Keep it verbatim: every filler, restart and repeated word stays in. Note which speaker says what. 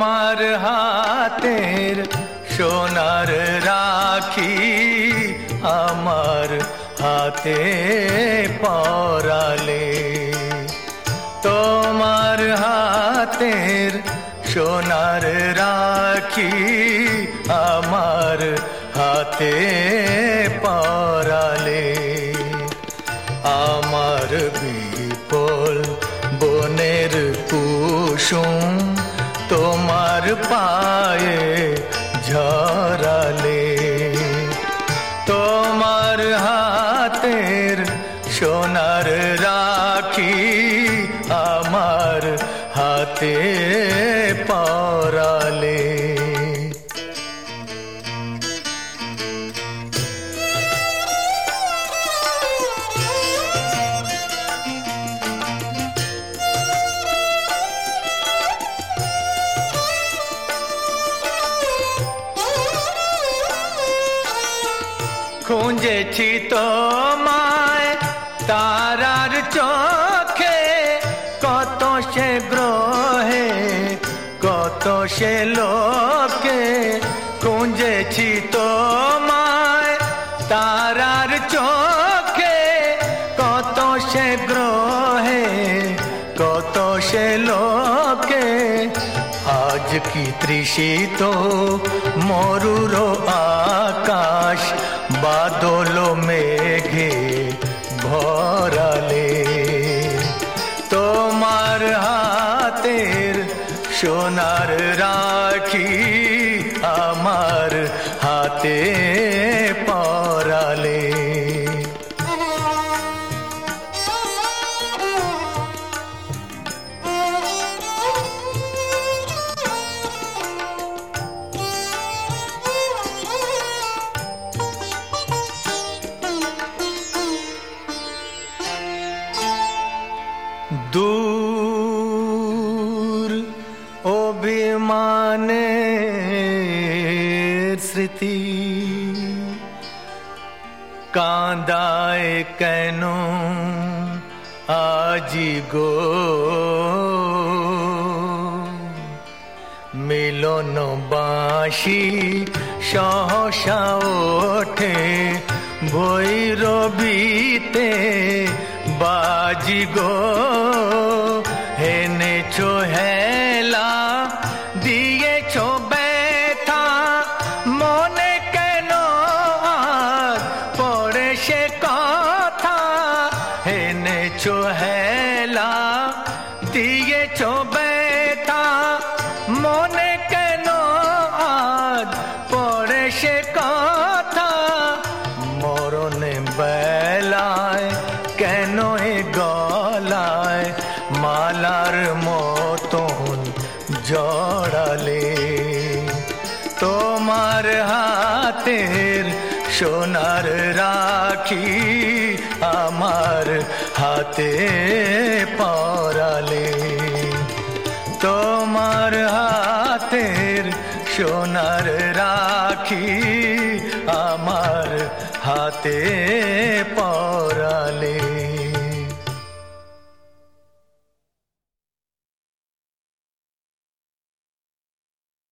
Speaker 1: তোমার হাতের সোনার রাখি আমার হাতে পরালে, তোমার হাতের সোনার রাখি আমার হাতে পরালে। আমার বিপুল বনের কুসুম তোমার পায়ে ঝরালে, তোমার হাতের সোনার রাখি আমার হাতে পরালে। খুঁজেছি তোমায় তারার চোখে, কত সে গ্রহে কত সে লোকে। খুঁজেছি তোমায় তারার চোখে, কত সে গ্রহে কত সে লোকে। আজ কি তৃষিত মরুর আকাশ বাদল মেঘে ভরালে, তোমার হাতের সোনার রাখি আমার হাতে পরালে। দূর অভিমানের স্মৃতি কাঁদায় কেন আজি গো, মিলন বাঁশি সহসা ওঠে ভৈরবীতে বাজি গো। হেনেছো হেলা দিয়েছো ব্যথা, মনে কেন আর পড়ে সে কথা। হেনেছো হেলা দিয়েছো ব্যথা, মনে কেন আর পড়ে সে কথা। মরণে বেলায় কেন এ গলায় মালার মতন জড়ালে, তোমার হাতের সোনার রাখি আমার হাতে পরালে, তোমার হাতের সোনার রাখি আমার হাতে পরালে।